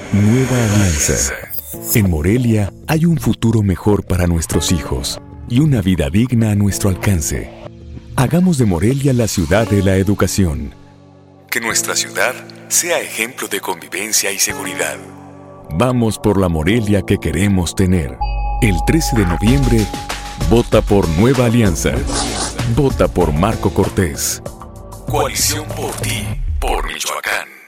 Nueva Alianza. En Morelia hay un futuro mejor para nuestros hijos y una vida digna a nuestro alcance. Hagamos de Morelia la ciudad de la educación. Que nuestra ciudad sea ejemplo de convivencia y seguridad. Vamos por la Morelia que queremos tener. El 13 de noviembre, vota por Nueva Alianza. Vota por Marco Cortés. Coalición por ti, por Michoacán.